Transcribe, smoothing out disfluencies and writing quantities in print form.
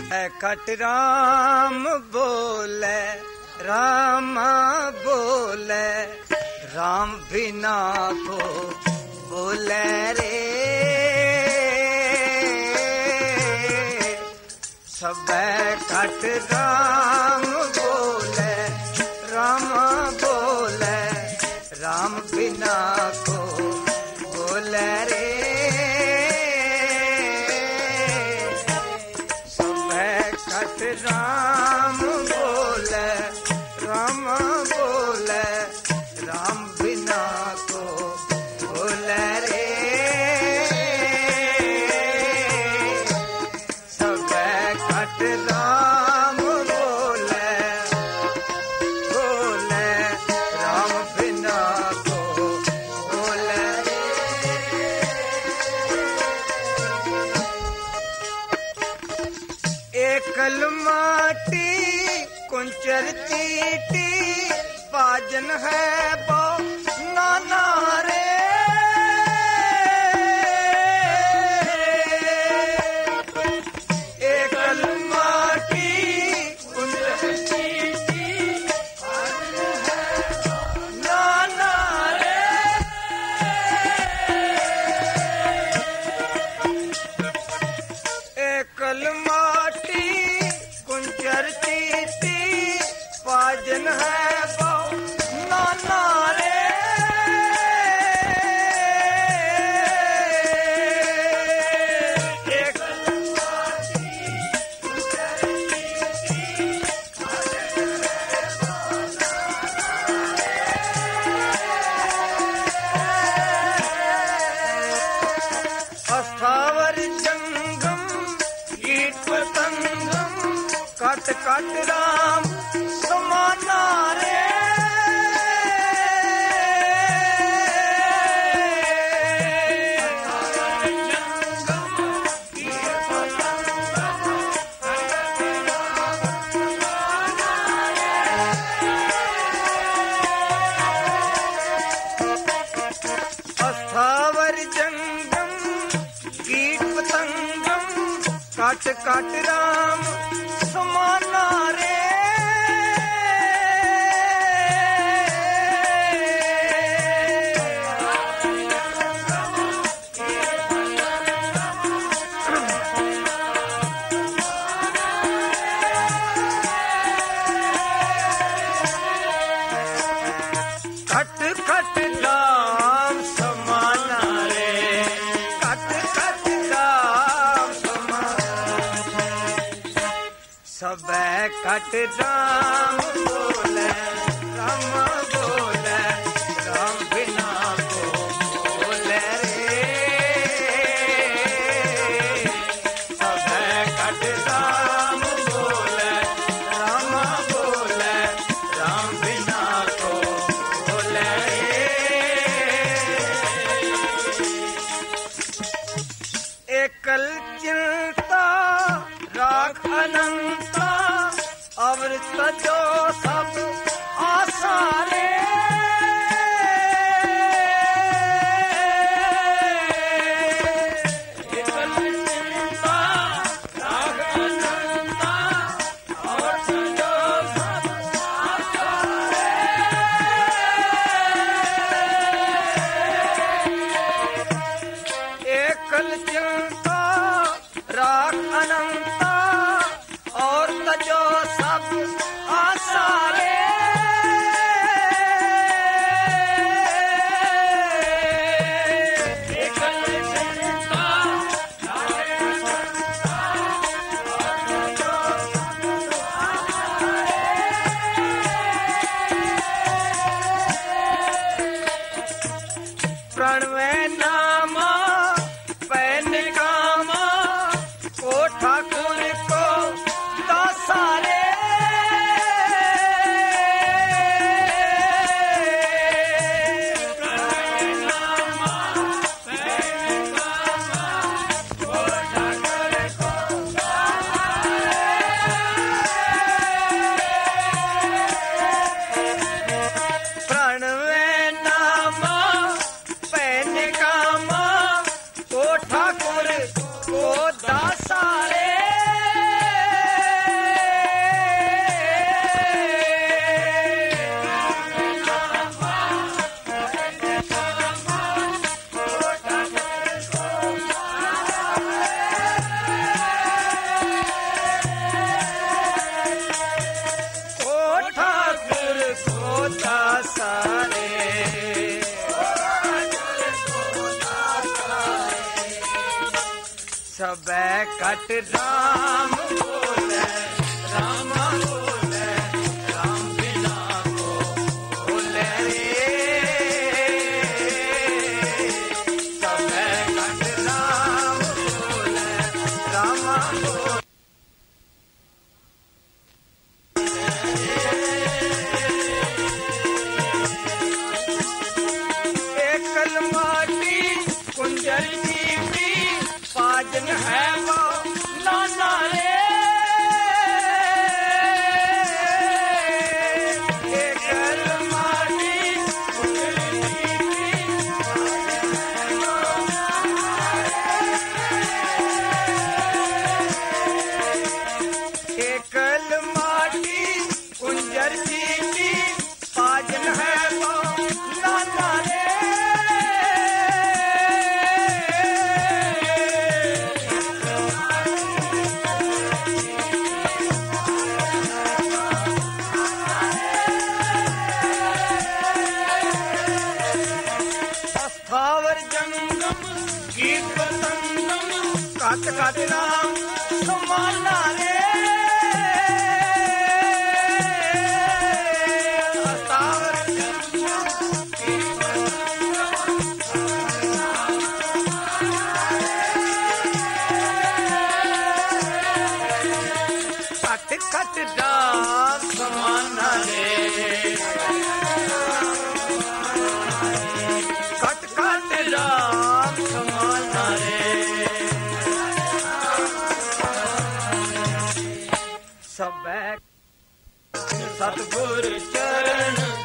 cut Ram बोले राम बोले राम बिना को बोले रे सब कट राम बोले राम बोले राम बिना को बोले रे राम बोले राम बोले राम बिना को बोले रे सब कट राम बोले बोले राम बिना को बोले रे एकल माटी कुंचर चीटी पाजन है बो नाना रे एकल माटी कुंचर चीटी पाजन है नाना रे एकल माटी कुंचर चीटी पाजन है बो नाना रे एकल माटी कुंचर चीटी पाजन है बो अस्थावर जंगम कीट पतंगम कट कट राम समाना रे अस्थावर जंगम कीट पतंगम कट कट राम समाना रे कट कट राम समाना रे कट कट राम समाना सब कट राम बोले राम बोले राम बिना को बोले रे सब कट राम बोले राम बोले राम बिना को बोले एकल चिंता राख अनंता अमृत जो सब आशा रे एकल चिंता राख अनंता अमृत जो सब आशा रे एकल चिंता राख अनंता और तजो सब आशा रे एकल चिंता राख अनंता और तजो सब आशा रे प्रणवे नामा पैन कामा को ठाकुर को दासा रे प्रणवे नामा पैन कामा सबे कट राम बोले राम बोले राम बिना को बोले रे सबे कट राम बोले राम बोले एकल माटी कुंजल की पाजन है वो नाना रे एकल माटी कुंजल की एकल माटी कुंजर की पाजन है वो नाना रे स्थावर जंगम गीत संगम काट काट राम समाना रे स्थावर जंगम गीत काट काट राम समाना रे कट कट राम समाना रे सबे सतगुर चरण